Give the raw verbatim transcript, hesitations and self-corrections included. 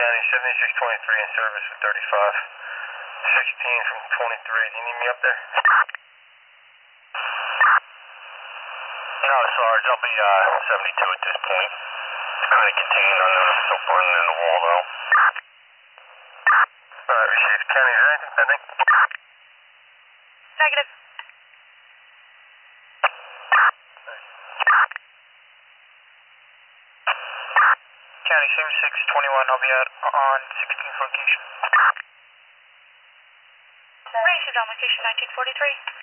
County, seventy-six twenty-three in service with thirty-five sixteen from twenty-three. Do you need me up there? No, Sarge, I'll be uh, seventy-two at this point. Kind of contained on the, so far in the wall, though. Alright, received. County, is there anything pending? Negative. County seventy-six twenty-one, I'll be out on sixteenth location. Raced on location nineteen forty-three.